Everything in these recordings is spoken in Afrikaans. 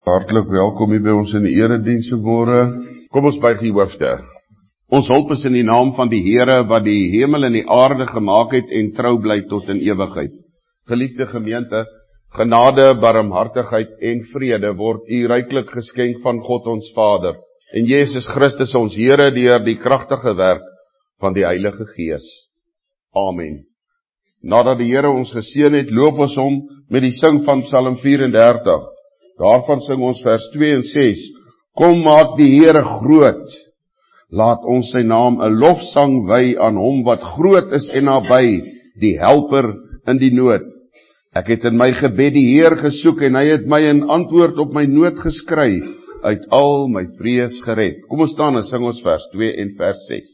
Hartlik welkom hier by ons in die erediens vanmôre. Kom ons buig die hoofde. Ons hulp is in die naam van die Here wat die hemel en die aarde gemaak het en trou bly tot in ewigheid. Geliefde gemeente, genade, barmhartigheid en vrede word u ryklik geskenk van God ons Vader en Jesus Christus ons Here deur die kragtige werk van die Heilige Gees. Amen. Nadat die Here ons geseën het, loof ons hom met die sing van Psalm 34. Daarvan sing ons vers 2 en 6. Kom maak die Here groot. Laat ons sy naam 'n lofsang wy aan hom wat groot is en naby, die helper in die nood. Ek het in my gebed die Heer gesoek en hy het my in antwoord op my nood geskry, uit al my vrees gered. Kom ons staan en sing ons vers 2 en vers 6.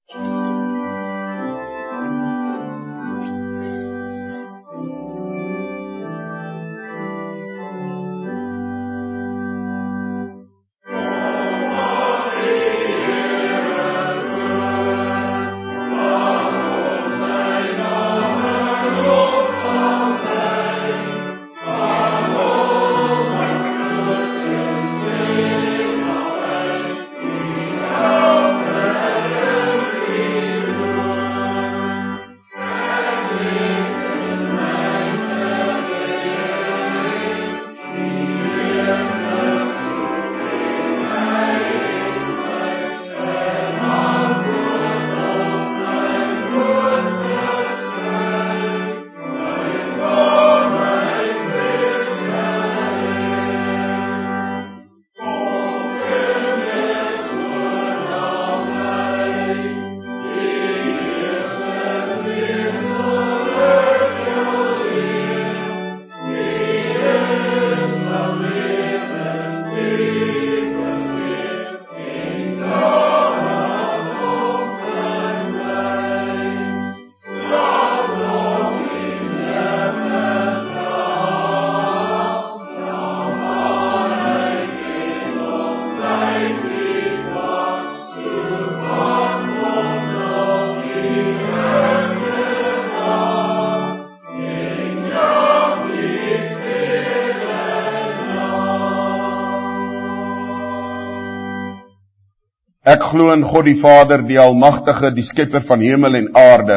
Ek glo in God die Vader, die Almagtige, die Skepper van hemel en aarde,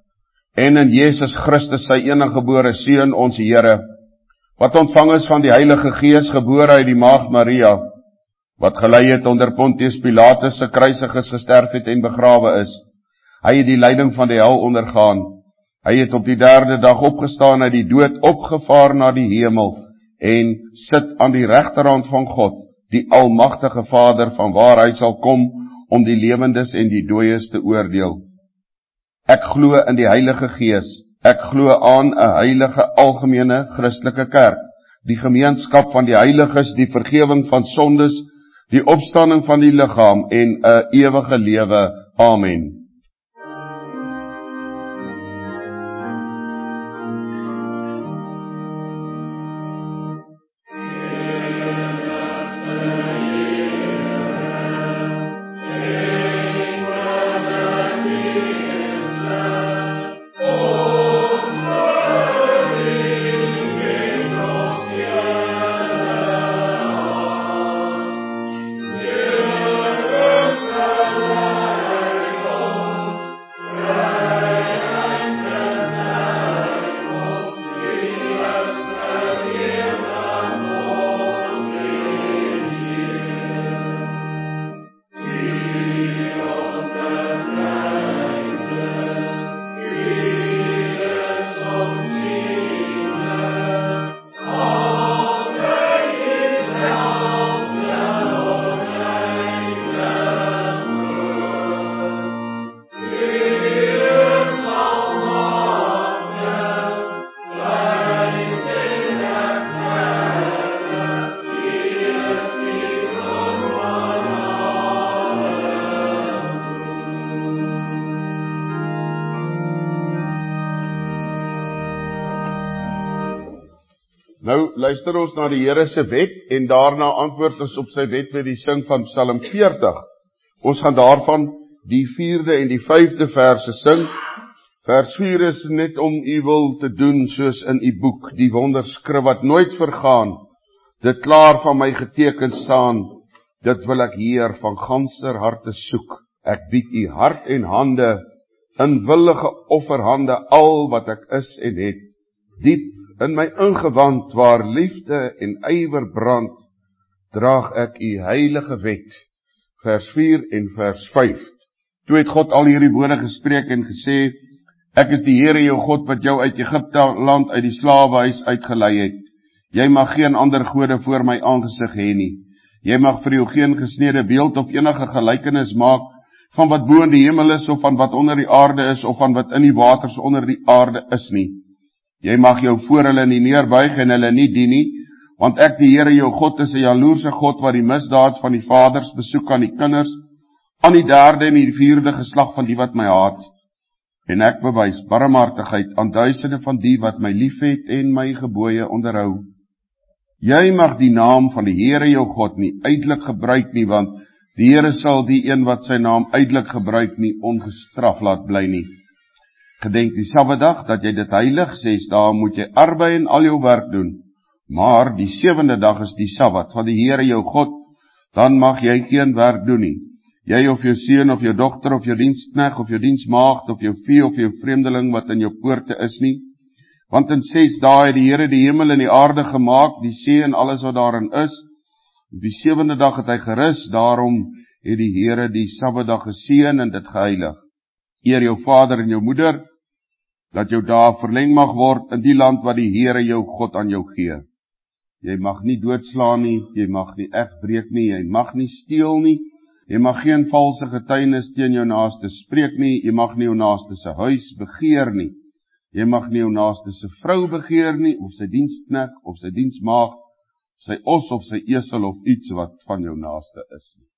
en in Jesus Christus, sy eniggebore Seun, ons Here, wat ontvang is van die Heilige Gees, gebore uit die Maagd Maria, wat gelei het onder Pontius Pilatus, se kruisig is, gesterf het en begrawe is. Hy het die lyding van die hel ondergaan. Hy het op die 3de dag opgestaan uit die dood, opgevaar na die hemel, en sit aan die regterhand van God, die Almagtige Vader, van waar hy sal kom, om die lewendes en die dooies te oordeel. Ek glo in die Heilige Gees. Ek glo aan 'n heilige algemene Christelike kerk, die gemeenskap van die heiliges, die vergifnis van sondes, die opstanding van die liggaam en 'n ewige lewe. Amen. Nou luister ons na die Here se wet en daarna antwoord ons op sy wet met die sing van Psalm 40. Ons gaan daarvan die 4de en die 5de verse sing. Vers 4 is net om u wil te doen soos in u boek, die wonderskrif wat nooit vergaan, dit klaar van my geteken staan, dit wil ek Heer van ganser harte soek. Ek bied U hart en hande, in willige offerhande, al wat ek is en het. Diep in my ingewand, waar liefde en ywer brand, draag ek U heilige wet. Vers 4 en vers 5. Toe het God al hierdie woorde gespreek en gesê, ek is die Here jou God wat jou uit Egipte land uit die slawehuis uitgelei het. Jy mag geen ander gode voor my aangesig hê nie. Jy mag vir jou geen gesnede beeld of enige gelykenis maak van wat bo in die hemel is, of van wat onder die aarde is, of van wat in die waters onder die aarde is nie. Jy mag jou voor hulle nie neerbuig en hulle nie dien nie, want ek die Here jou God is 'n jaloerse God wat die misdaad van die vaders besoek aan die kinders, aan die 3de en die 4de geslag van die wat my haat. En ek bewys barmhartigheid aan duisende van die wat my liefhet en my gebooie onderhou. Jy mag die naam van die Here jou God nie uitelik gebruik nie, want die Here sal die een wat sy naam uitelik gebruik nie ongestraf laat bly nie. Gedenk die Sabbatdag dat jy dit heilig, 6 dae moet jy arbei en al jou werk doen, maar die 7de dag is die Sabbat van die Here jou God, dan mag jy geen werk doen nie. Jy of jou seun of jou dogter of jou diensknegt of jou diensmaagd of jou vee of jou vreemdeling wat in jou poorte is nie, want in 6 dae het die Here die hemel en die aarde gemaak, die see en alles wat daarin is. Op die 7de dag het hy gerus, daarom het die Here die Sabbatdag geseën en dit geheilig. Eer jou vader en jou moeder, dat jou dae verleng mag word in die land wat die Here jou God aan jou gee. Jy mag nie doodslaan nie, jy mag nie egbreek nie, jy mag nie steel nie, jy mag geen valse getuienis teen jou naaste spreek nie, jy mag nie jou naaste se huis begeer nie, jy mag nie jou naaste se vrou begeer nie, of sy diensknegt, of sy diensmaagd, sy os of sy esel of iets wat van jou naaste is nie.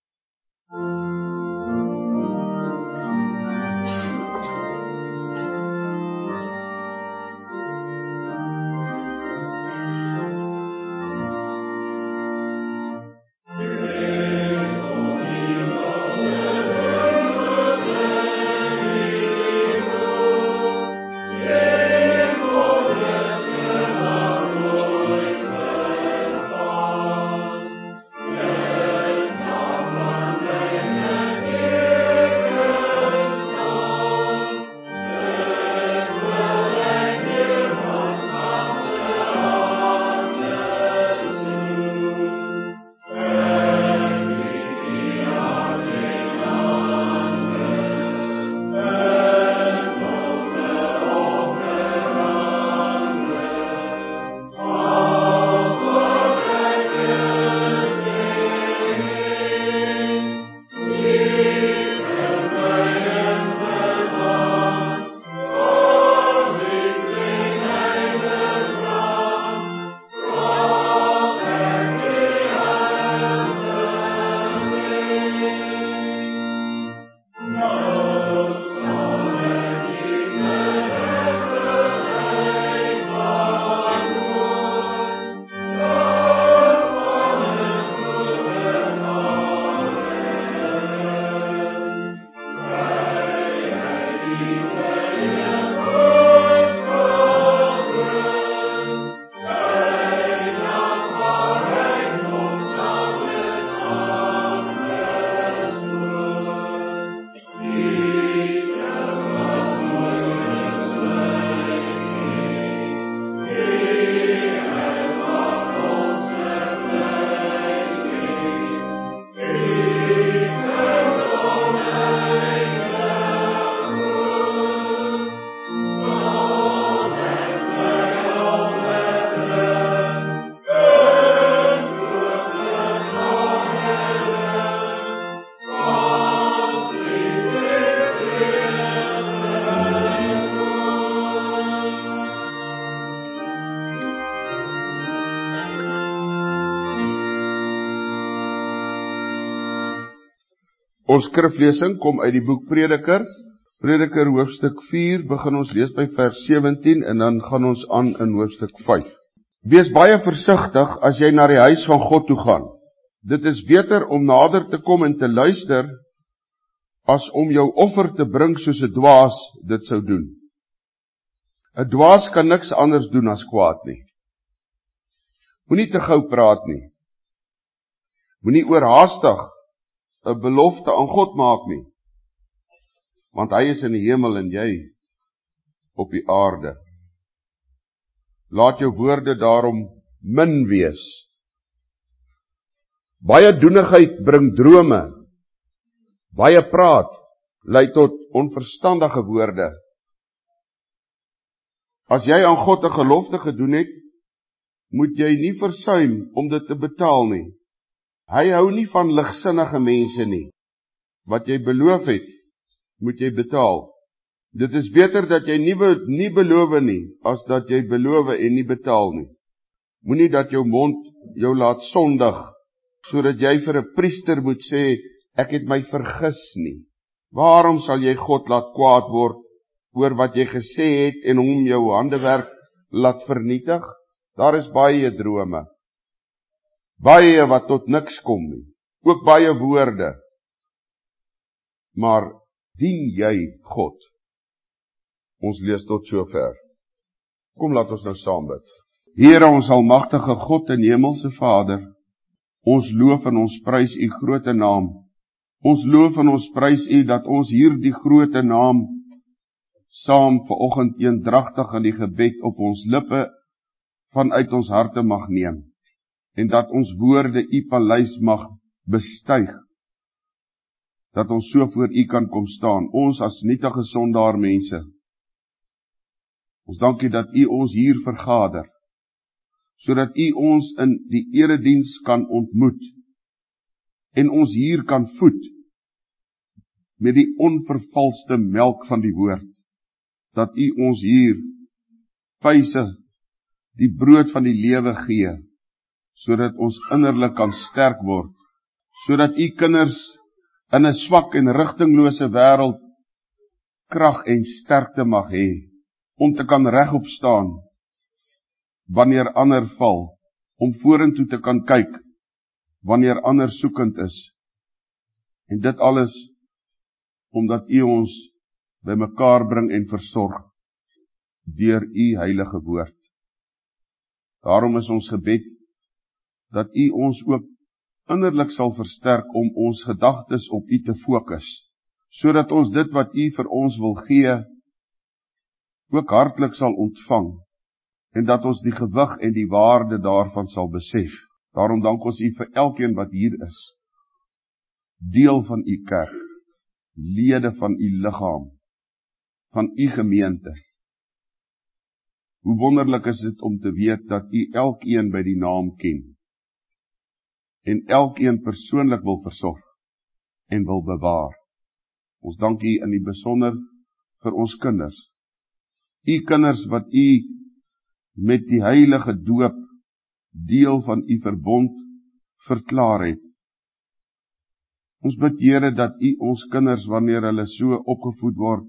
Ons skriflesing kom uit die boek Prediker, Prediker hoofstuk 4, begin ons lees by vers 17 en dan gaan ons aan in hoofstuk 5. Wees baie versigtig as jy na die huis van God toe gaan. Dit is beter om nader te kom en te luister, as om jou offer te bring soos 'n dwaas dit sou doen. 'n Dwaas kan niks anders doen as kwaad nie. Moenie te gou praat nie. Moenie oorhaastig 'n belofte aan God maak nie. Want hy is in die hemel en jy op die aarde. Laat jou woorde daarom min wees. Baie doenigheid bring drome. Baie praat lei tot onverstandige woorde. As jy aan God 'n gelofte gedoen het, moet jy nie versuim om dit te betaal nie. Hy hou nie van ligsinnige mense nie. Wat jy beloof het, moet jy betaal. Dit is beter dat jy nie beloof nie, as dat jy beloof en nie betaal nie. Moenie dat jou mond jou laat sondig, sodat jy vir 'n priester moet sê, ek het my vergis nie. Waarom sal jy God laat kwaad word oor wat jy gesê het en hom jou handewerk laat vernietig? Daar is baie drome. Baie wat tot niks kom nie. Ook baie woorde. Maar dien jy God? Ons lees tot sover. Kom laat ons nou saam bid. Here, ons almagtige God en hemelse Vader, ons loof en ons prys u groote naam. Ons loof en ons prys u dat ons hierdie groote naam saam vanoggend eendragtig in die gebed op ons lippe vanuit ons harte mag neem en dat ons woorde u paleis mag bestyg, dat ons so voor u kan kom staan, ons as nietige sondaar mense. Ons dank u dat u ons hier vergader, sodat u ons in die erediens kan ontmoet en ons hier kan voed met die onvervalste melk van die woord, dat u ons hier vyse die brood van die lewe gee, sodat ons innerlik kan sterk word, sodat u kinders in 'n swak en rigtinglose wêreld krag en sterkte mag hê, om te kan regop staan, wanneer ander val, om vorentoe te kan kyk, wanneer ander soekend is, en dit alles, omdat u ons by mekaar bring en versorg, deur u heilige woord. Daarom is ons gebed, dat u ons ook innerlik sal versterk om ons gedagtes op u te fokus, sodat ons dit wat u vir ons wil gee, ook hartlik sal ontvang, en dat ons die gewig en die waarde daarvan sal besef. Daarom dank ons u vir elkeen wat hier is, deel van u kerk, lede van u liggaam, van u gemeente. Hoe wonderlik is dit om te weet dat u elkeen by die naam ken, en elkeen persoonlik wil versorg, en wil bewaar. Ons dank u in die besonder vir ons kinders. U kinders wat u met die heilige doop deel van u verbond verklaar het. Ons bid, Here, dat u ons kinders, wanneer hulle so opgevoed word,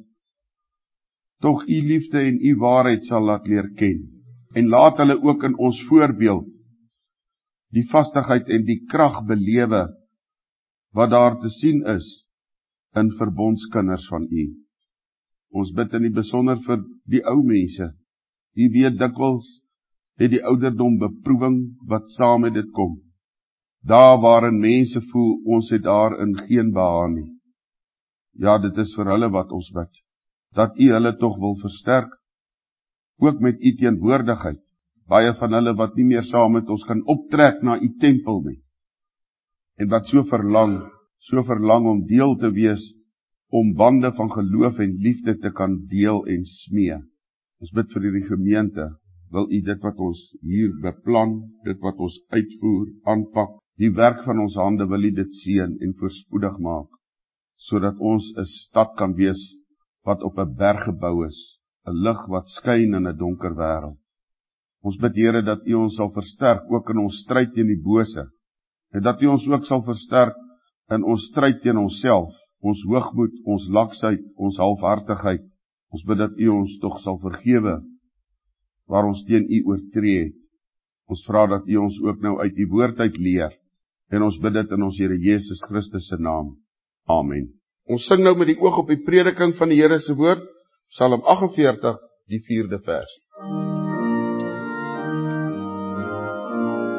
tog u liefde en u waarheid sal laat leer ken. En laat hulle ook in ons voorbeeld die vastigheid en die krag belewe wat daar te sien is in verbondskinders van u. Ons bid in die besonder vir die ou mense. U weet dikwels het die ouderdom beproewing wat saam met dit kom. Daar waarin mense voel, ons het daarin geen behaag nie. Ja, dit is vir hulle wat ons bid, dat u hulle tog wil versterk, ook met u teenwoordigheid. Baie van hulle wat nie meer saam met ons kan optrek na u tempel nie, en wat so verlang om deel te wees, om bande van geloof en liefde te kan deel en smee. Ons bid vir hierdie gemeente, wil u dit wat ons hier beplan, dit wat ons uitvoer, aanpak, die werk van ons hande wil u dit seën en voorspoedig maak, sodat ons 'n stad kan wees wat op 'n berg gebou is, 'n lig wat skyn in 'n donker wêreld. Ons bid, Here, dat u ons sal versterk ook in ons stryd teen die bose, en dat u ons ook sal versterk in ons stryd teen onsself, ons hoogmoed, ons laksheid, ons halfhartigheid. Ons bid dat u ons tog sal vergewe waar ons teen u oortree het. Ons vra dat u ons ook nou uit die woord uit leer, en ons bid dit in ons Here Jesus Christus se naam. Amen. Ons sing nou met die oog op die prediking van die Here se woord, Psalm 48, die 4de vers.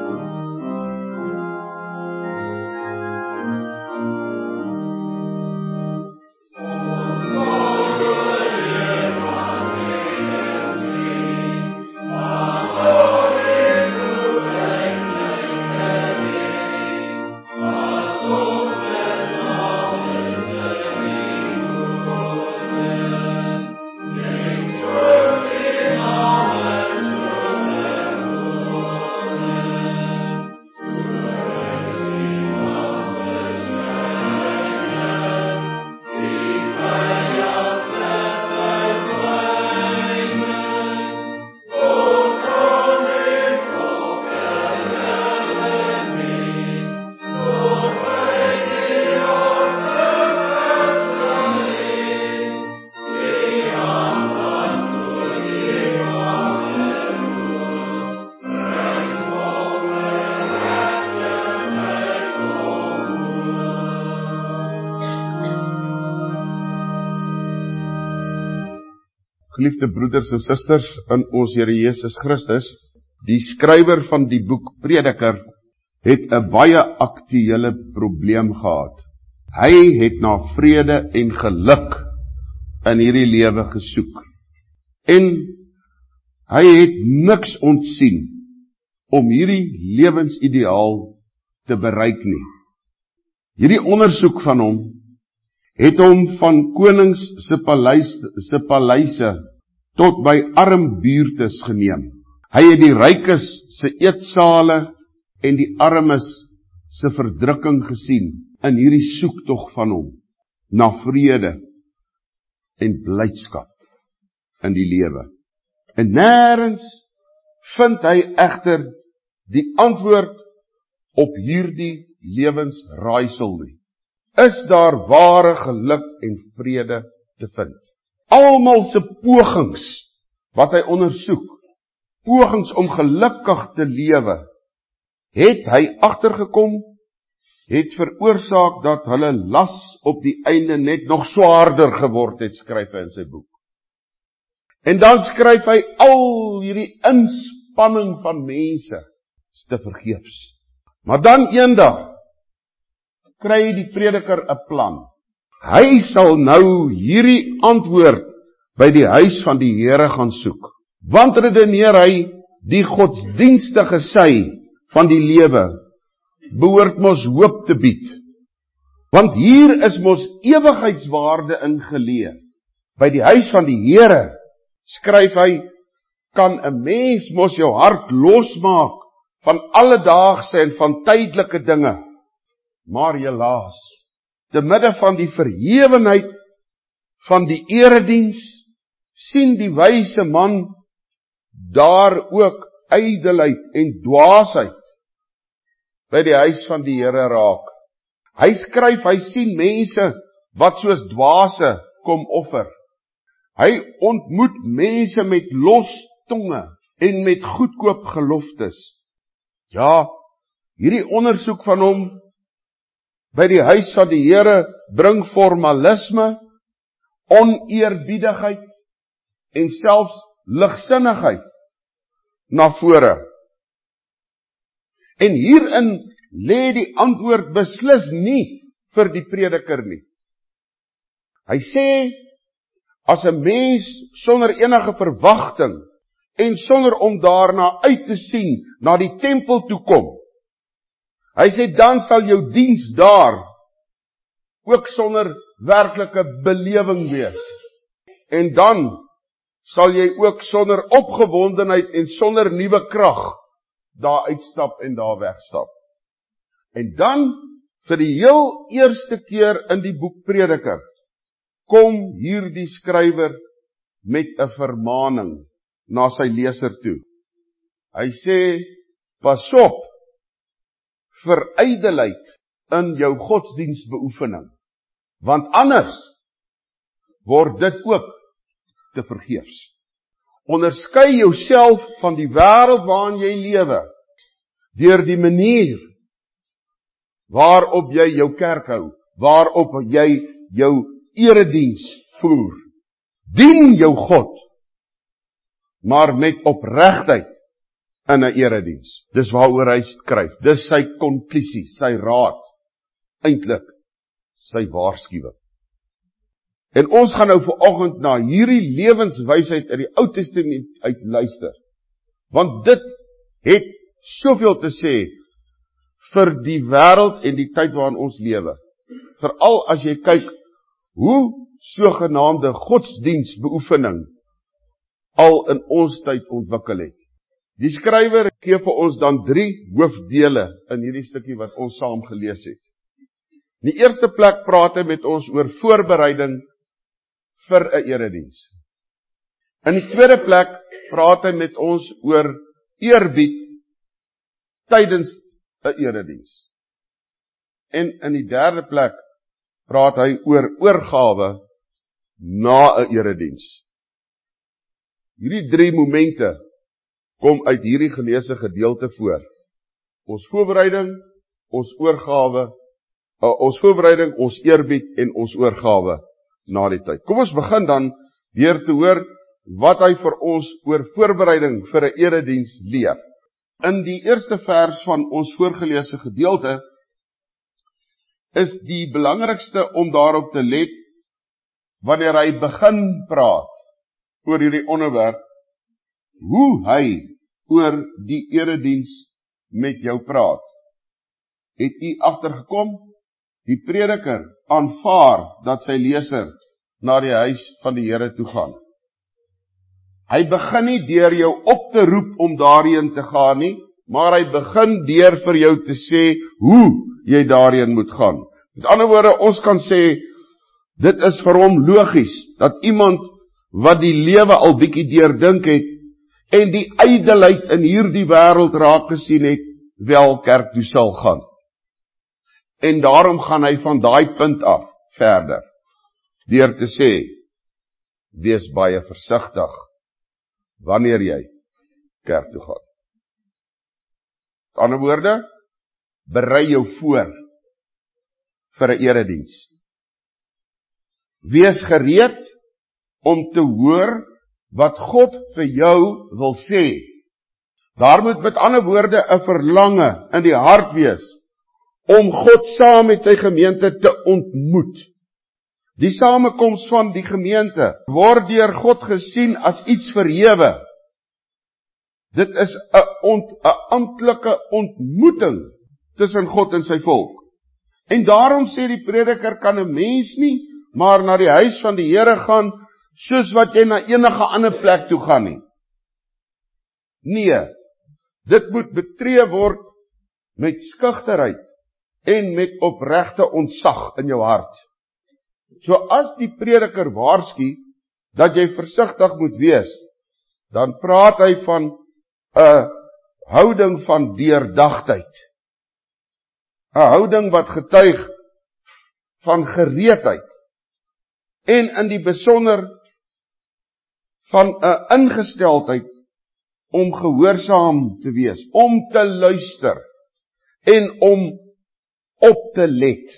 Geliefde broeders en susters in ons Here Jesus Christus, die skrywer van die boek Prediker het 'n baie aktuele probleem gehad. Hy het na vrede en geluk in hierdie lewe gesoek. En hy het niks ontsien om hierdie lewensideaal te bereik nie. Hierdie ondersoek van hom het hom van konings se paleise tot by arm buurtes geneem. Hy het die rykes se eetsale en die armes se verdrukking gesien in hierdie soektog van hom na vrede en blydskap in die lewe. En nêrens vind hy egter die antwoord op hierdie lewensraaisel nie. Is daar ware geluk en vrede te vind? Almal se pogings wat hy ondersoek, pogings om gelukkig te lewe, het hy agtergekom, het veroorsaak dat hulle las op die einde net nog swaarder geword het, skryf hy in sy boek. En dan skryf hy al hierdie inspanning van mense is te vergeefs. Maar dan eendag kry die prediker 'n plan. Hy sal nou hierdie antwoord by die huis van die Here gaan soek. Want redeneer hy, die godsdienstige sy van die lewe behoort mos hoop te bied. Want hier is mos ewigheidswaarde ingeleë. By die huis van die Here, skryf hy, kan 'n mens mos jou hart losmaak van alledaagse en van tydelike dinge. Maar helaas, te midde van die verhewenheid van die erediens, sien die wyse man daar ook ydelheid en dwaasheid by die huis van die Here raak. Hy skryf, hy sien mense wat soos dwaase kom offer. Hy ontmoet mense met los tonge en met goedkoop geloftes. Ja, hierdie ondersoek van hom by die huis van die Here bring formalisme, oneerbiedigheid en selfs ligsinnigheid na vore. En hierin lê die antwoord beslis nie vir die prediker nie. Hy sê, as 'n mens sonder enige verwagting en sonder om daarna uit te sien, na die tempel toe kom, hy sê, dan sal jou diens daar ook sonder werklike belewing wees. En dan sal jy ook sonder opgewondenheid en sonder nuwe krag daar uitstap en daar wegstap. En dan, vir die heel eerste keer in die boek Prediker, kom hierdie skrywer met 'n vermaaning na sy leser toe. Hy sê, pas op vir ydelheid in jou godsdienstbeoefening, want anders word dit ook te vergeefs. Onderskei jouself van die wêreld waarin jy lewe, deur die manier waarop jy jou kerk hou, waarop jy jou erediens voer. Dien jou God, maar met opregtheid in 'n erediens. Dis waaroor hy skryf. Dis sy konklusie, sy raad, eintlik sy waarskuwing. En ons gaan nou vanoggend na hierdie lewenswysheid uit die Ou Testament uit luister. Want dit het soveel te sê vir die wêreld en die tyd waarin ons lewe. Veral as jy kyk hoe sogenaamde godsdienstbeoefening al in ons tyd ontwikkel het. Die skrywer gee vir ons dan 3 hoofdele in hierdie stukkie wat ons saam gelees het. In die eerste plek praat hy met ons oor voorbereiding vir 'n erediens. In die tweede plek praat hy met ons oor eerbied tydens 'n erediens. En in die derde plek praat hy oor oorgawe na 'n erediens. Hierdie 3 momente kom uit hierdie geleesde gedeelte voor. Ons voorbereiding, ons oorgawe, ons voorbereiding, ons eerbied en ons oorgawe na die tyd. Kom ons begin dan deur te hoor wat hy vir ons oor voorbereiding vir 'n erediens leer. In die eerste vers van ons voorgelese gedeelte is die belangrikste om daarop te let wanneer hy begin praat oor hierdie onderwerp, hoe hy oor die erediens met jou praat. Het u agtergekom? Die prediker aanvaar dat sy leser na die huis van die Here toe gaan. Hy begin nie deur jou op te roep om daarheen te gaan nie, maar hy begin deur vir jou te sê hoe jy daarheen moet gaan. Met ander woorde, ons kan sê, dit is vir hom logies, dat iemand wat die lewe al bietjie deurdink het, en die ydelheid in hierdie wêreld raak gesien het, wel kerk toe sal gaan. En daarom gaan hy van daai punt af verder, deur te sê, wees baie versigtig, wanneer jy kerk toe gaan. Met ander woorde, berei jou voor vir 'n erediens. Wees gereed om te hoor wat God vir jou wil sê. Daar moet met ander woorde 'n verlange in die hart wees om God saam met sy gemeente te ontmoet. Die samekoms van die gemeente word deur God gesien as iets verhewe. Dit is 'n amptelike ontmoeting tussen God en sy volk. En daarom sê die prediker, kan 'n mens nie maar na die huis van die Here gaan, soos wat jy na enige ander plek toe gaan nie. Nee, dit moet betree word met skugterheid en met opregte ontzag in jou hart. So as die prediker waarsku dat jy versigtig moet wees, dan praat hy van 'n houding van deurdagtheid. 'n houding wat getuig van gereedheid en in die besonder van 'n ingesteldheid om gehoorsaam te wees, om te luister en om op te let.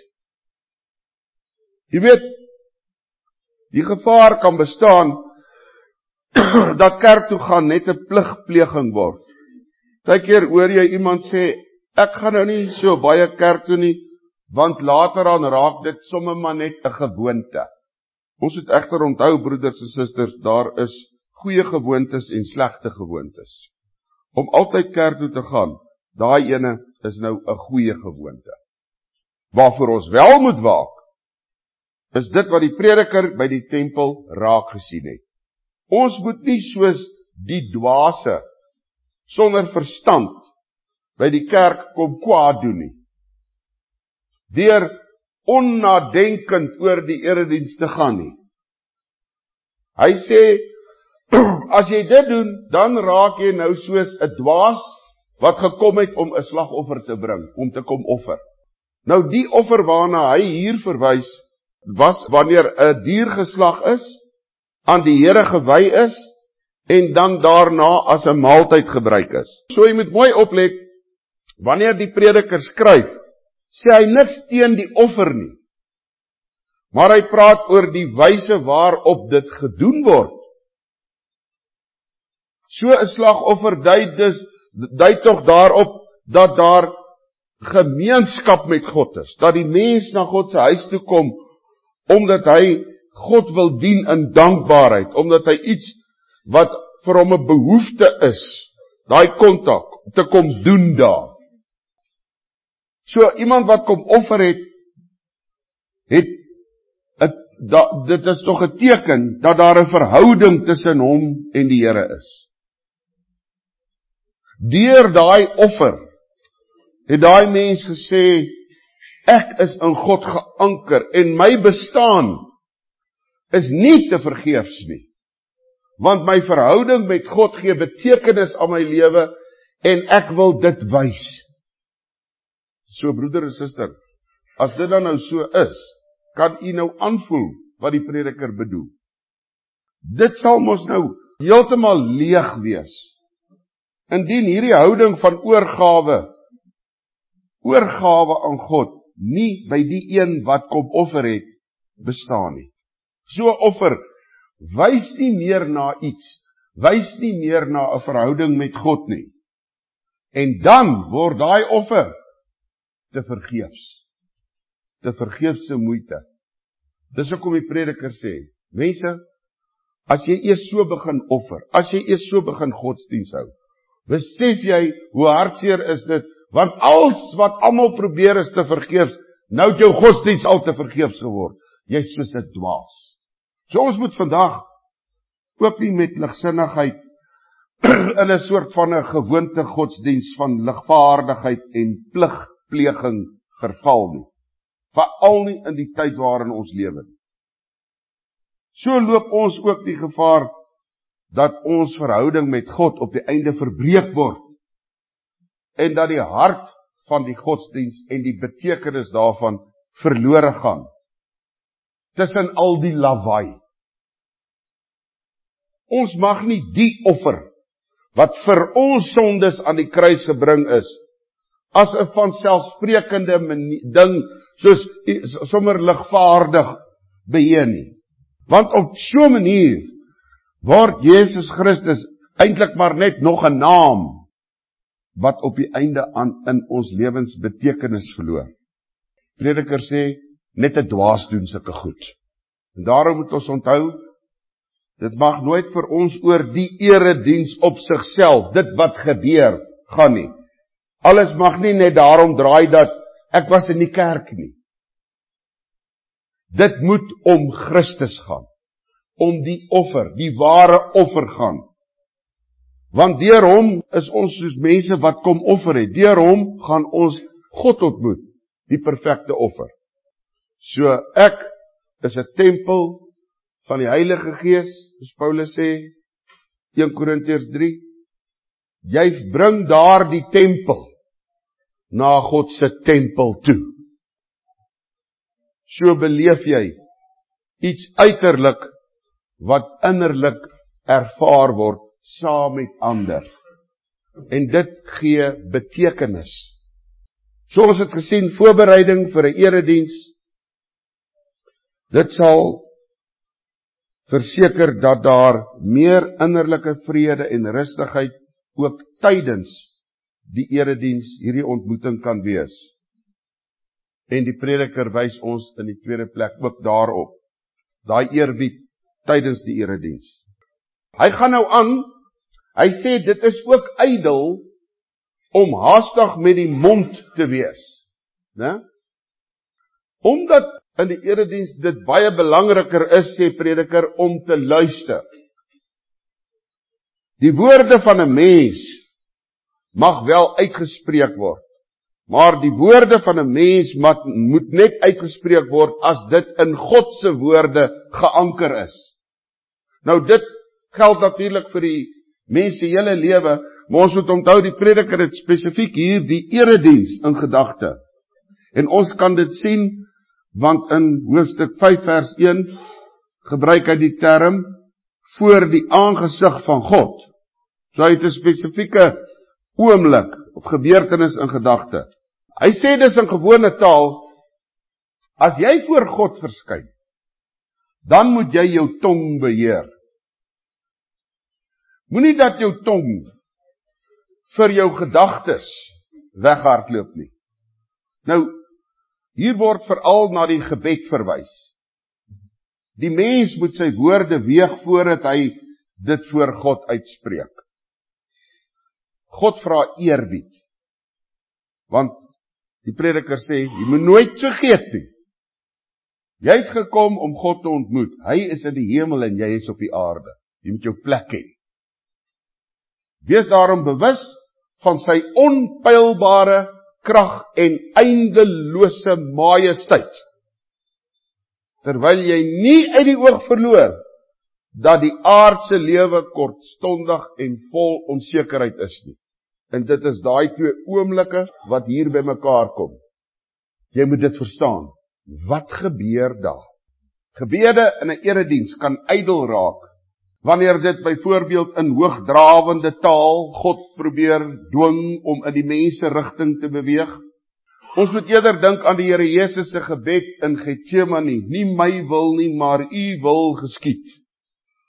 Jy weet, die gevaar kan bestaan dat kerk toe gaan net 'n pligpleging word. Partykeer hoor jy iemand sê, ek gaan nou nie so baie kerk toe nie, want later aan raak dit sommer maar net 'n gewoonte. Ons moet egter onthou, broeders en susters, daar is goeie gewoontes en slegte gewoontes. Om altyd kerk toe te gaan, daai ene is nou 'n goeie gewoonte. Waarvoor ons wel moet waak, is dit wat die prediker by die tempel raak gesien het. Ons moet nie soos die dwaase, sonder verstand, by die kerk kom kwaad doen nie. Deur onnadenkend oor die erediens te gaan nie. Hy sê, as jy dit doen, dan raak jy nou soos 'n dwaas wat gekom het om 'n slagoffer te bring, om te kom offer. Nou die offer waarna hy hier verwys, was wanneer 'n dier geslag is, aan die Here gewy is, en dan daarna as 'n maaltyd gebruik is. So jy moet mooi oplet, wanneer die prediker skryf, sê hy niks teen die offer nie, maar hy praat oor die wyse waarop dit gedoen word. So 'n slagoffer dui tog daarop dat daar gemeenskap met God is, dat die mens na God se huis toe kom, omdat hy God wil dien in dankbaarheid, omdat hy iets wat vir hom 'n behoefte is, daai kontak, te kom doen daar. So iemand wat kom offer het dit is tog 'n teken dat daar 'n verhouding tussen hom en die Here is. Deur daai offer het daai mens gesê, ek is in God geanker en my bestaan is nie te vergeefs nie, want my verhouding met God gee betekenis aan my lewe en ek wil dit wys. So broeder en suster, as dit dan nou so is, kan u nou aanvoel wat die prediker bedoel. Dit sal mos nou heeltemal leeg wees, indien hierdie houding van oorgawe aan God, nie by die een wat kom offer het, bestaan nie. So offer wys nie meer na iets, wys nie meer na 'n verhouding met God nie. En dan word daai offer te vergeefse moeite. Dis hoekom die prediker sê, mense, as jy eers so begin offer, as jy eers so begin godsdiens hou, besef jy hoe hartseer is dit, want alles wat almal probeer is te vergeefs, nou het jou godsdiens al te vergeefs geword. Jy's soos 'n dwaas. So ons moet vandag ook nie met ligsinnigheid in 'n soort van 'n gewoonte godsdiens van ligvaardigheid en pligpleging verval nie. Veral nie in die tyd waarin ons lewe. So loop ons ook die gevaar dat ons verhouding met God op die einde verbreek word en dat die hart van die godsdiens en die betekenis daarvan verlore gaan tussen al die lawaai. Ons mag nie die offer wat vir ons sondes aan die kruis gebring is, as 'n vanselfsprekende ding, soos sommer ligvaardig beheer nie. Want op so 'n manier word Jesus Christus eintlik maar net nog 'n naam, wat op die einde aan in ons lewens betekenis verloor. Prediker sê, net 'n dwaas doen sulke goed. En daarom moet ons onthou, dit mag nooit vir ons oor die erediens op sigself, dit wat gebeur, gaan nie. Alles mag nie net daarom draai dat ek was in die kerk nie. Dit moet om Christus gaan, om die offer, die ware offer gaan. Want deur hom is ons soos mense wat kom offer het. Deur hom gaan ons God ontmoet, die perfekte offer. So ek is 'n tempel van die Heilige Gees, soos Paulus sê, 1 Korintiërs 3. Jy bring daar die tempel na God se tempel toe. So beleef jy iets uiterlik wat innerlik ervaar word saam met ander. En dit gee betekenis. So ons het gesien, voorbereiding vir 'n erediens, dit sal verseker dat daar meer innerlike vrede en rustigheid ook tydens die erediens hierdie ontmoeting kan wees. En die prediker wys ons in die tweede plek ook daarop. Daai eerbied tydens die erediens. Hy gaan nou aan, hy sê dit is ook ydel om haastig met die mond te wees. Né? Omdat in die erediens dit baie belangriker is, sê prediker, om te luister. Die woorde van 'n mens mag wel uitgespreek word, maar die woorde van 'n mens moet net uitgespreek word as dit in God se woorde geanker is. Nou dit geld natuurlik vir die mens se hele lewe, maar ons moet onthou die prediker het spesifiek hier die erediens in gedagte. En ons kan dit sien, want in hoofstuk 5 vers 1 gebruik hy die term voor die aangesig van God. So hy het 'n spesifieke oomblik of gebeurtenis in gedagte. Hy sê dis in gewone taal, as jy voor God verskyn, dan moet jy jou tong beheer. Moenie dat jou tong vir jou gedagtes weghardloop nie. Nou, hier word veral na die gebed verwys. Die mens moet sy woorde weeg voordat hy dit voor God uitspreek. God vra eerbied. Want die prediker sê, jy moet nooit vergeet nie. Jy het gekom om God te ontmoet. Hy is in die hemel en jy is op die aarde. Jy moet jou plek hê. Wees daarom bewus van sy onpylbare krag en eindelose majesteit. Terwyl jy nie uit die oog verloor dat die aardse lewe kortstondig en vol onsekerheid is nie. En dit is daai twee oomblikke wat hier by mekaar kom. Jy moet dit verstaan. Wat gebeur daar? Gebede in 'n erediens kan ydel raak wanneer dit byvoorbeeld in hoogdrawende taal God probeer dwing om in die mense rigting te beweeg. Ons moet eerder dink aan die Here Jesus se gebed in Getsemane, nie my wil nie, maar u wil geskied.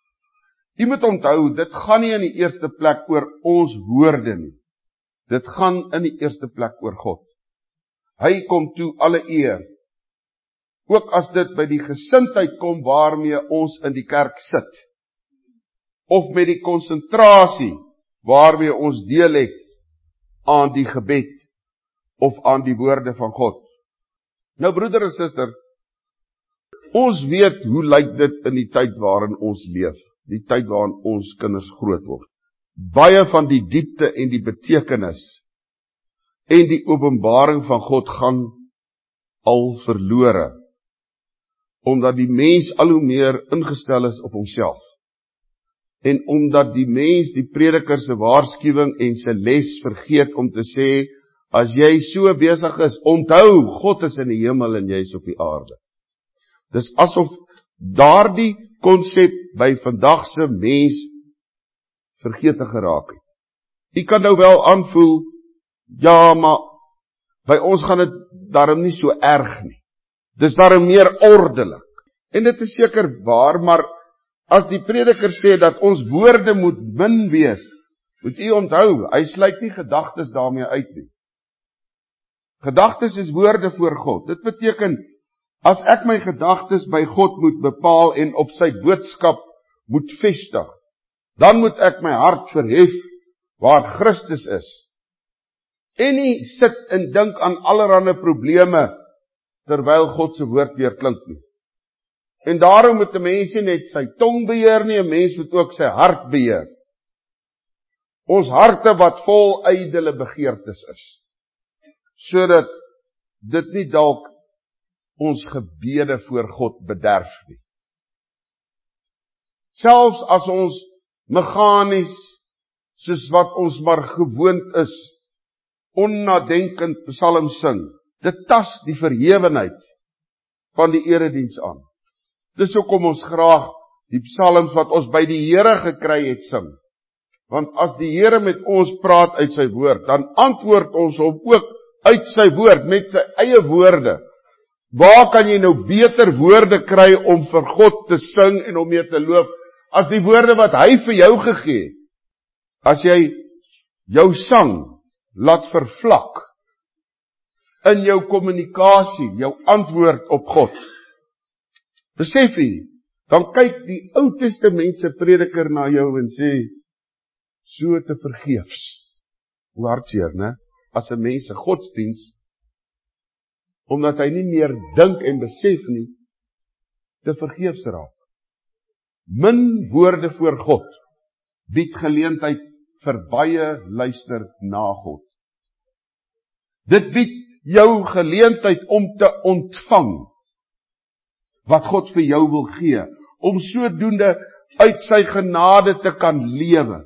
Jy moet onthou, dit gaan nie in die eerste plek oor ons woorde nie. Dit gaan in die eerste plek oor God. Hy kom toe alle eer. Ook as dit by die gesindheid kom waarmee ons in die kerk sit. Of met die konsentrasie waarmee ons deel het aan die gebed of aan die woorde van God. Nou broeder en suster, ons weet hoe lyk dit in die tyd waarin ons leef, die tyd waarin ons kinders groot word. Baie van die diepte en die betekenis en die openbaring van God gaan al verlore, omdat die mens al hoe meer ingestel is op homself. En omdat die mens die prediker se waarskuwing en sy les vergeet om te sê, as jy so besig is, onthou, God is in die hemel en jy is op die aarde. Dis asof daardie konsep by vandag se mens vergete geraak het. Jy kan nou wel aanvoel, ja, maar by ons gaan dit daarom nie so erg nie. Dis daarom meer ordelik. En dit is seker waar, maar as die prediker sê dat ons woorde moet min wees, moet u onthou, hy sluit nie gedagtes daarmee uit nie. Gedagtes is woorde voor God. Dit beteken, as ek my gedagtes by God moet bepaal en op sy boodskap moet vestig, dan moet ek my hart verhef waar Christus is. En nie sit en dink aan allerlei probleme terwyl God se woord weer klink nie. En daarom moet 'n mens nie net sy tong beheer nie, 'n mens moet ook sy hart beheer. Ons harte wat vol ydelle begeertes is, sodat dit nie dalk ons gebede voor God bederf nie. Selfs as ons meganies, soos wat ons maar gewoond is, onnadenkend psalm sing, dit tas die verhewenheid van die erediens aan. Dis hoekom ons graag die psalms wat ons by die Here gekry het sing. Want as die Here met ons praat uit sy woord, dan antwoord ons hom ook uit sy woord, met sy eie woorde. Waar kan jy nou beter woorde kry om vir God te sing en om mee te loop, as die woorde wat hy vir jou gegee het? As jy jou sang laat vervlak in jou kommunikasie, jou antwoord op God, besef jy, dan kyk die Ou Testamentse prediker na jou en sê, so te vergeefs. Hoe hartseer, né? As 'n mens se godsdiens, omdat hy nie meer dink en besef nie, te vergeefs raak. Min woorde voor God bied geleentheid vir baie luister na God. Dit bied jou geleentheid om te ontvang wat God vir jou wil gee, om sodoende uit sy genade te kan lewe.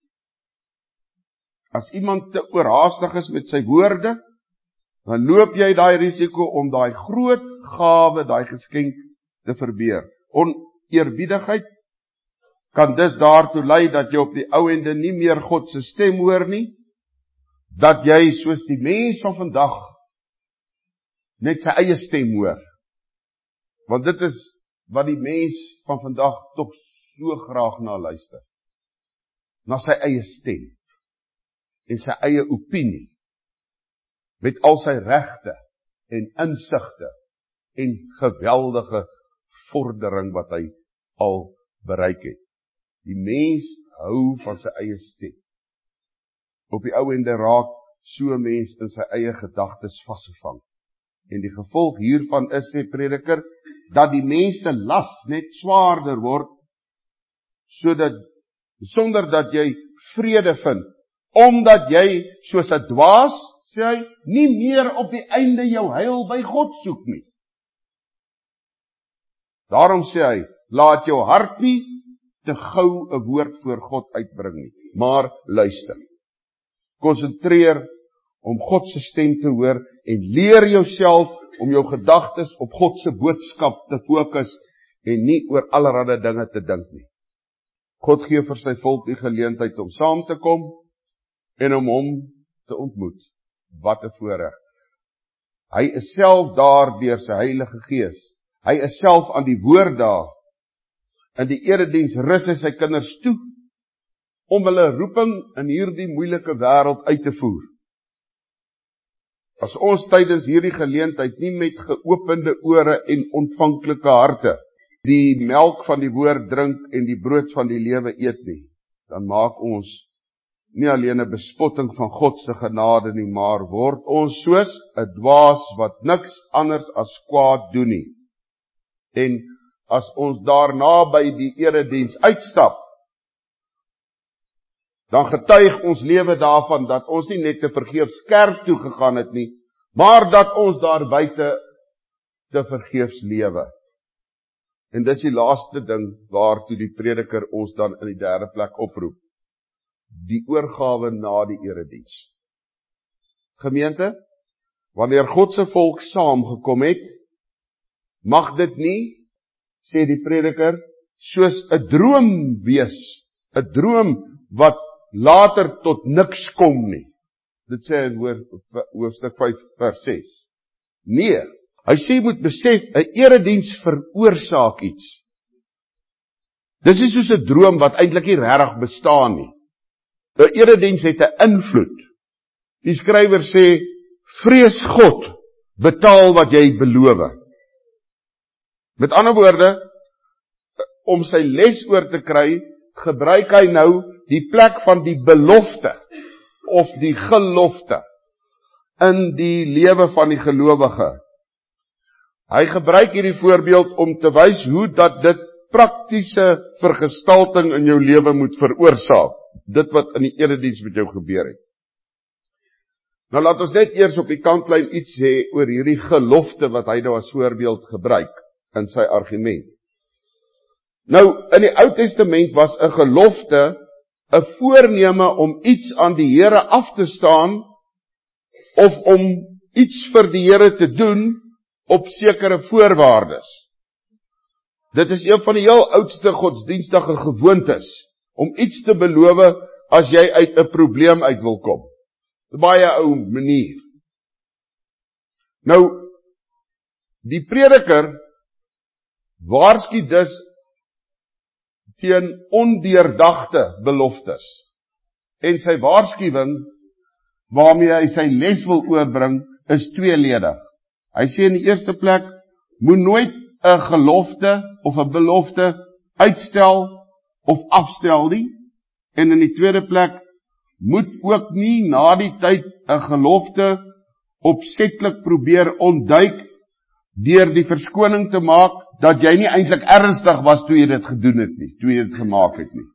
As iemand te oorhaastig is met sy woorde, dan loop jy daai risiko om daai groot gawe, daai geskenk te verbeur. Oneerbiedigheid kan dus daartoe lei dat jy op die ou ende nie meer God se stem hoor nie, dat jy soos die mens van vandag net sy eie stem hoor. Want dit is wat die mens van vandag tog so graag na luister. Na sy eie stem en sy eie opinie, met al sy regte en insigte en geweldige vordering wat hy al bereik het. Die mens hou van sy eie stem. Op die ou ende raak so 'n mens in sy eie gedagtes vasgevang. En die gevolg hiervan is, sê prediker, dat die mens se las net swaarder word, sonder dat jy vrede vind, omdat jy, soos 'n dwaas, sê hy, nie meer op die einde jou heil by God soek nie. Daarom sê hy, laat jou hart nie te gou 'n woord voor God uitbring nie, maar luister. Konsentreer om God se stem te hoor en leer jouself om jou gedagtes op God se boodskap te fokus en nie oor allerlei dinge te dink nie. God gee vir sy volk die geleentheid om saam te kom en om hom te ontmoet. Wat 'n voorreg. Hy is self daar deur sy Heilige Gees. Hy is self aan die woord daar. In die erediens rus hy sy kinders toe, om hulle roeping in hierdie moeilike wêreld uit te voer. As ons tydens hierdie geleentheid nie met geopende ore en ontvanklike harte die melk van die woord drink en die brood van die lewe eet nie, dan maak ons nie alleen 'n bespotting van God se genade nie, maar word ons soos 'n dwaas wat niks anders as kwaad doen nie. En as ons daarna by die erediens uitstap, dan getuig ons lewe daarvan dat ons nie net te vergeefs kerk toe gegaan het nie, maar dat ons daar buite te vergeefs lewe. En dis die laaste ding waartoe die prediker ons dan in die derde plek oproep. Die oorgawe na die erediens. Gemeente, wanneer God se volk saamgekom het, mag dit nie, sê die prediker, soos 'n droom wees, 'n droom wat later tot niks kom nie. Dit sê in hoofstuk 5 vers 6. Nee, hy sê jy moet besef, 'n erediens veroorsaak iets. Dis nie soos 'n droom wat eintlik nie regtig bestaan nie. 'n Erediens het 'n invloed. Die skrywer sê, vrees God, betaal wat jy beloof. Met ander woorde, om sy les oor te kry, gebruik hy nou die plek van die belofte, of die gelofte, in die lewe van die gelowige. Hy gebruik hierdie voorbeeld om te wys hoe dat dit praktiese vergestalting in jou lewe moet veroorsaak. Dit wat in die erediens met jou gebeur het. Nou laat ons net eers op die kantlyn iets sê oor hierdie gelofte wat hy nou as voorbeeld gebruik in sy argument. Nou, in die Ou Testament was 'n gelofte 'n voorneme om iets aan die Here af te staan, of om iets vir die Here te doen op sekere voorwaardes. Dit is een van die heel oudste godsdienstige gewoontes, om iets te beloof as jy uit 'n probleem uit wil kom. Dit is 'n baie ou manier. Nou, die prediker waarsku dus teen ondeurdagte beloftes. En sy waarskuwing, waarmee hy sy les wil oorbring, is tweeledig. Hy sê in die eerste plek, moet nooit 'n gelofte of 'n belofte uitstel of afstel nie. En in die tweede plek, moet ook nie na die tyd 'n gelofte opsetlik probeer ontduik, deur die verskoning te maak, dat jy nie eintlik ernstig was toe jy dit gedoen het nie, toe jy dit gemaak het nie.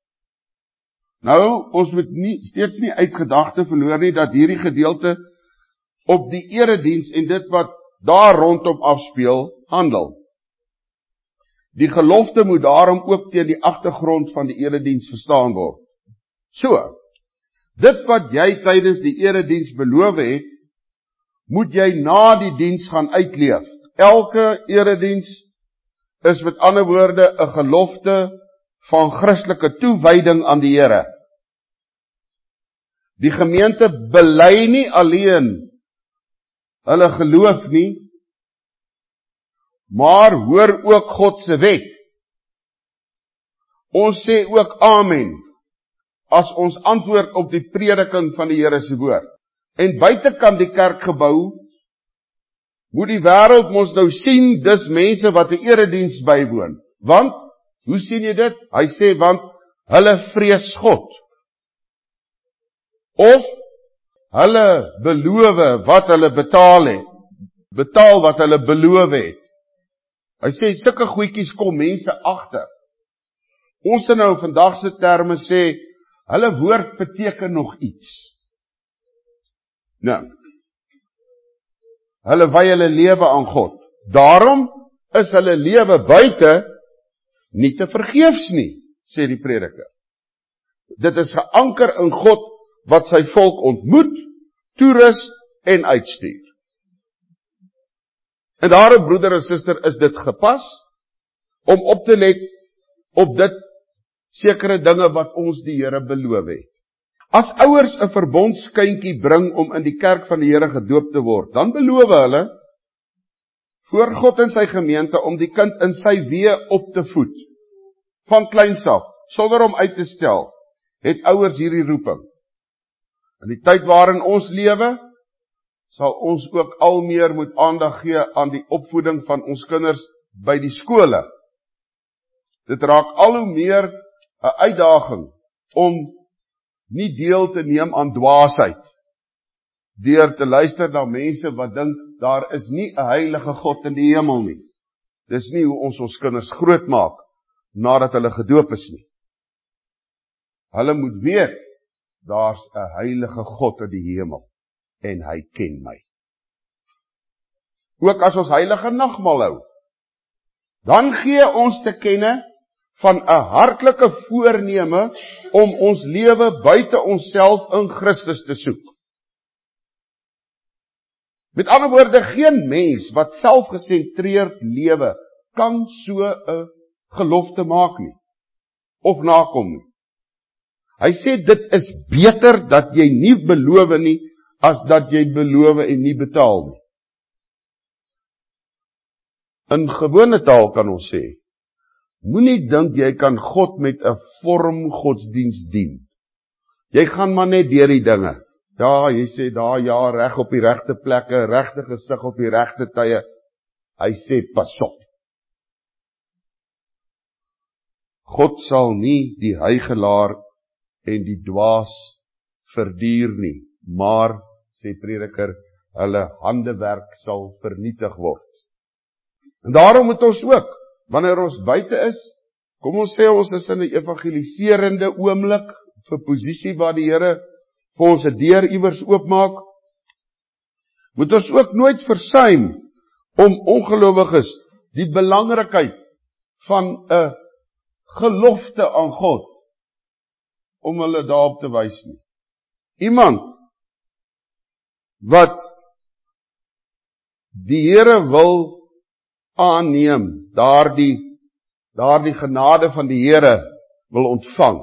Nou, ons moet steeds nie uit gedagte verloor nie, dat hierdie gedeelte op die erediens en dit wat daar rondom afspeel, handel. Die gelofte moet daarom ook teen die agtergrond van die erediens verstaan word. So, dit wat jy tydens die erediens beloof het, moet jy na die diens gaan uitleef. Elke erediens is met ander woorde 'n gelofte van Christelike toewyding aan die Here. Die gemeente bely nie alleen hulle geloof nie, maar hoor ook God se wet. Ons sê ook amen as ons antwoord op die prediking van die Here se woord. En buitekant die kerkgebou moet die wêreld mos nou sien, dis mense wat 'n erediens bywoon. Want, hoe sien jy dit? Hy sê, want hulle vrees God. Of, hulle beloof wat hulle betaal het. Betaal wat hulle beloof het. Hy sê, sulke goedjies kom mense agter. Ons sal nou vandag se terme sê, hulle woord beteken nog iets. Nou, hulle wy hulle lewe aan God. Daarom is hulle lewe buite nie te vergeefs nie, sê die prediker. Dit is geanker in God wat sy volk ontmoet, toerus en uitstuur. En daarom, broeder en suster, is dit gepas om op te let op dit sekere dinge wat ons die Here beloof het. As ouers 'n verbondskindjie bring om in die kerk van die Here gedoop te word, dan beloof hulle voor God en sy gemeente om die kind in sy weë op te voed. van kleins af, sonder om uit te stel, het ouers hierdie roeping. In die tyd waarin ons lewe, sal ons ook al meer moet aandag gee aan die opvoeding van ons kinders by die skole. Dit raak al hoe meer 'n uitdaging om nie deel te neem aan dwaasheid, deur te luister na mense wat dink, daar is nie 'n heilige God in die hemel nie. Dis nie hoe ons kinders groot maak, nadat hulle gedoop is nie. Hulle moet weet, daar's 'n heilige God in die hemel, en hy ken my. Ook as ons heilige nagmaal hou, dan gee ons te kenne van 'n hartlike voorneme om ons lewe buite onsself in Christus te soek. Met ander woorde, geen mens wat selfgesentreerd lewe, kan so 'n gelofte maak nie, of nakom nie. Hy sê, dit is beter dat jy nie beloof nie, as dat jy beloof en nie betaal nie. In gewone taal kan ons sê, moenie dink jy kan God met 'n vorm godsdiens dien. Jy gaan maar net deur die dinge. Ja, jy sê daar, ja, reg op die regte plekke, regte gesig op die regte tye. Hy sê, pas op. God sal nie die huigelaar en die dwaas verduur nie, maar, sê Prediker, hulle handewerk sal vernietig word. En daarom moet ons ook, wanneer ons buite is, kom ons sê ons is in 'n evangeliserende oomblik, vir posisie waar die Here vir ons 'n deur iewers oopmaak, moet ons ook nooit versuim om ongelowiges die belangrikheid van 'n gelofte aan God, om hulle daarop te wys nie. Iemand wat die Here wil aanneem, daardie genade van die Here wil ontvang,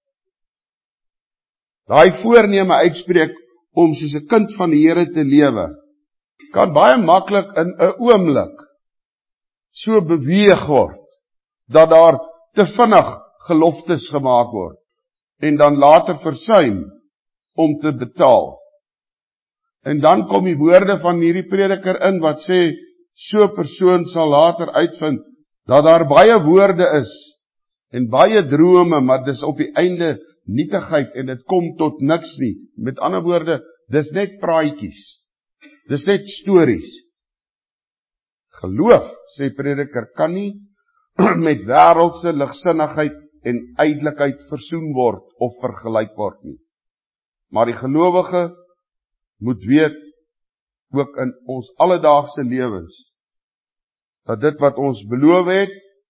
daai voorneme uitspreek om soos 'n kind van die Here te lewe, kan baie maklik in 'n oomblik so beweeg word, dat daar te vinnig geloftes gemaak word, en dan later versuim om te betaal. En dan kom die woorde van hierdie prediker in, wat sê, so 'n persoon sal later uitvind, dat daar baie woorde is, en baie drome, maar dis op die einde nietigheid, en dit kom tot niks nie. Met ander woorde, dis net praatjies, dis net stories. Geloof, sê prediker, kan nie met wêreldse ligsinnigheid en ydelikheid versoen word, of vergelyk word nie. Maar die gelowige moet weet, ook in ons alledaagse lewens, dat dit wat ons beloof het,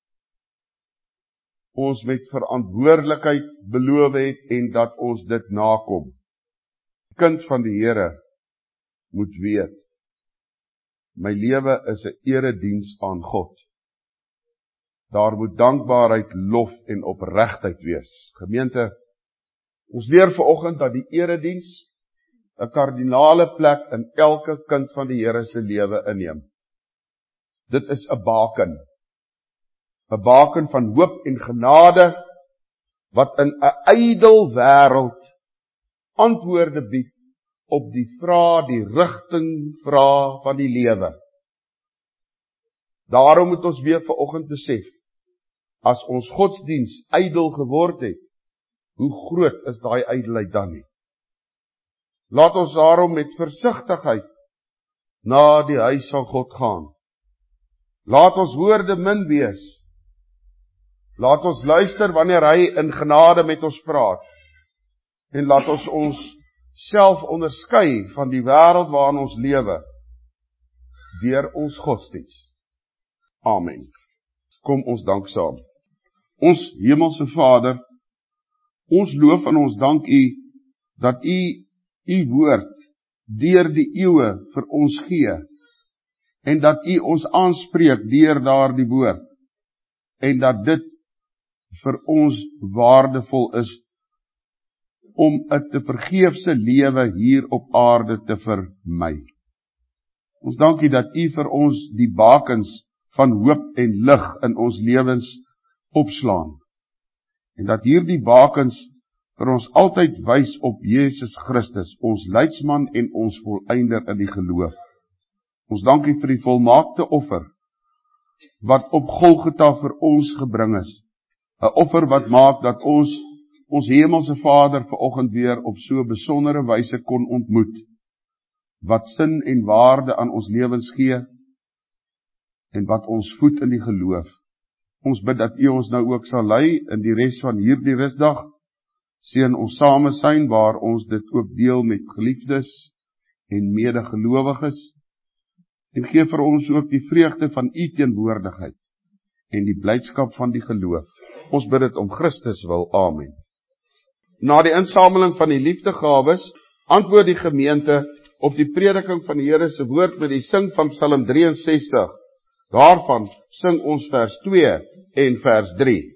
ons met verantwoordelikheid beloof het, en dat ons dit nakom. Kind van die Here moet weet, my lewe is 'n erediens aan God. Daar moet dankbaarheid, lof en opregtheid wees. Gemeente, ons leer vanoggend dat die erediens 'n kardinale plek in elke kind van die Here se lewe inneem. Dit is 'n baken van hoop en genade, wat in 'n ydel wêreld antwoorde bied op die vrae, die rigting vrae van die lewe. Daarom moet ons weer vanoggend besef, as ons godsdiens ydel geword het, hoe groot is daai ydelheid dan nie? Laat ons daarom met versigtigheid na die huis van God gaan. Laat ons woorde min wees. Laat ons luister wanneer hy in genade met ons praat. En laat ons ons self onderskei van die wêreld waarin ons lewe, deur ons godsdiens. Amen. Kom ons dank saam. Ons hemelse Vader, ons loof en ons dank U, dat U woord deur die eeue vir ons gee, en dat U ons aanspreek deur daardie woord, en dat dit vir ons waardevol is, om 'n te vergeefse lewe hier op aarde te vermy. Ons dank U dat U vir ons die bakens van hoop en lig in ons lewens opslaan. En dat hierdie bakens vir ons altyd wys op Jesus Christus, ons leidsman en ons volëinder in die geloof. Ons dankie vir die volmaakte offer, wat op Golgotha vir ons gebring is. 'n Offer wat maak dat ons hemelse Vader vanoggend weer op so besondere wyse kon ontmoet, wat sin en waarde aan ons lewens gee, en wat ons voed in die geloof. Ons bid dat U ons nou ook sal lei in die res van hierdie rustdag, seën ons samesyn waar ons dit ook deel met geliefdes en medegelowiges, en gee vir ons ook die vreugde van U teenwoordigheid en die blydskap van die geloof. Ons bid dit om Christus wil. Amen. Na die insameling van die liefdegawes, antwoord die gemeente op die prediking van die Here se woord met die sing van Psalm 63. Daarvan sing ons vers 2 en vers 3.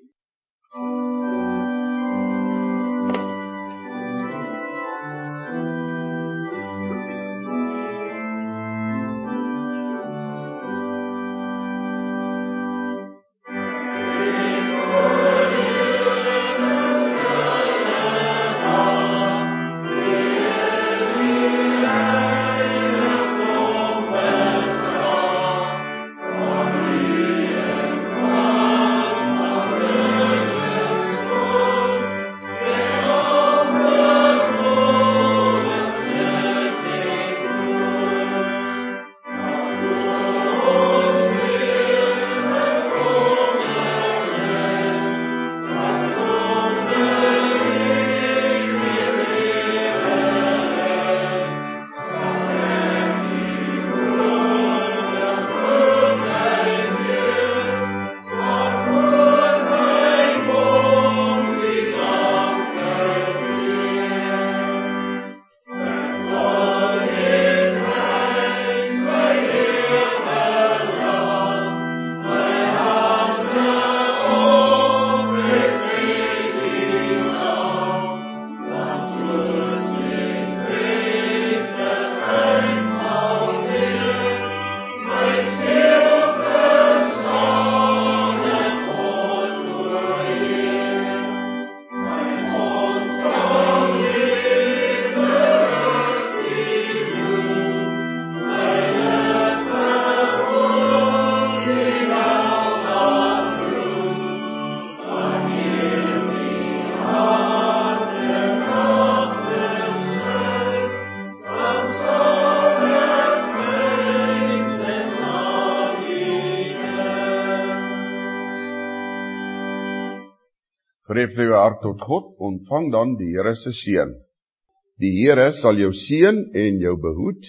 Verhef jou hart tot God, ontvang dan die Here se seën. Die Here sal jou seën en jou behoed.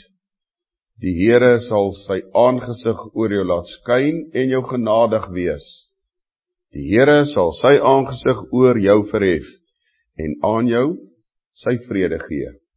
Die Here sal sy aangesig oor jou laat skyn en jou genadig wees. Die Here sal sy aangesig oor jou verhef en aan jou sy vrede gee.